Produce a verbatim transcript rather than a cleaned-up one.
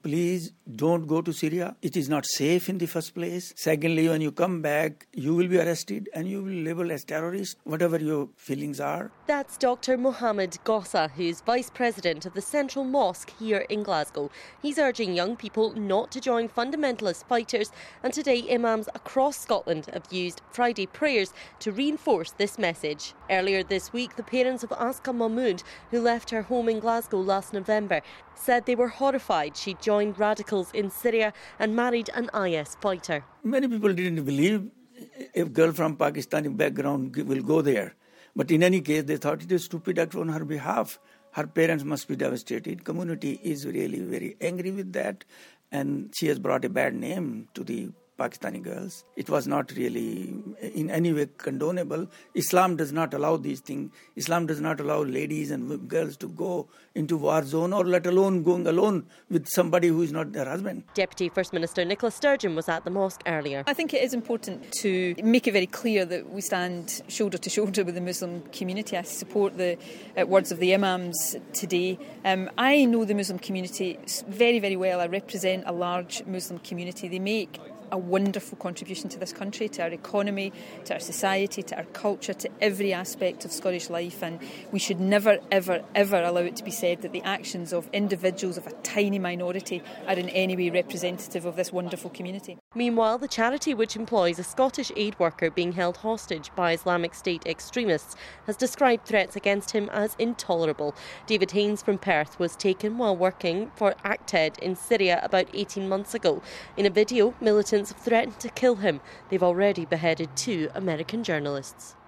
Please don't go to Syria. It is not safe in the first place. Secondly, when you come back, you will be arrested and you will be labelled as terrorist, whatever your feelings are. That's Doctor Mohammed Gossa, who's Vice President of the Central Mosque here in Glasgow. He's urging young people not to join fundamentalist fighters, and today imams across Scotland have used Friday prayers to reinforce this message. Earlier this week, the parents of Aska Mahmood, who left her home in Glasgow last November, said they were horrified she joined radicals in Syria and married an I S fighter. Many people didn't believe a girl from Pakistani background will go there. But in any case, they thought it is a stupid act on her behalf. Her parents must be devastated. Community is really very angry with that. And she has brought a bad name to the Pakistani girls. It was not really in any way condonable. Islam does not allow these things. Islam does not allow ladies and girls to go into war zone, or let alone going alone with somebody who is not their husband. Deputy First Minister Nicola Sturgeon was at the mosque earlier. I think it is important to make it very clear that we stand shoulder to shoulder with the Muslim community. I support the uh, words of the imams today. Um, I know the Muslim community very, very well. I represent a large Muslim community. They make a wonderful contribution to this country, to our economy, to our society, to our culture, to every aspect of Scottish life, and we should never, ever, ever allow it to be said that the actions of individuals of a tiny minority are in any way representative of this wonderful community. Meanwhile, the charity, which employs a Scottish aid worker being held hostage by Islamic State extremists, has described threats against him as intolerable. David Haynes from Perth was taken while working for ACTED in Syria about eighteen months ago. In a video, militants have threatened to kill him. They've already beheaded two American journalists.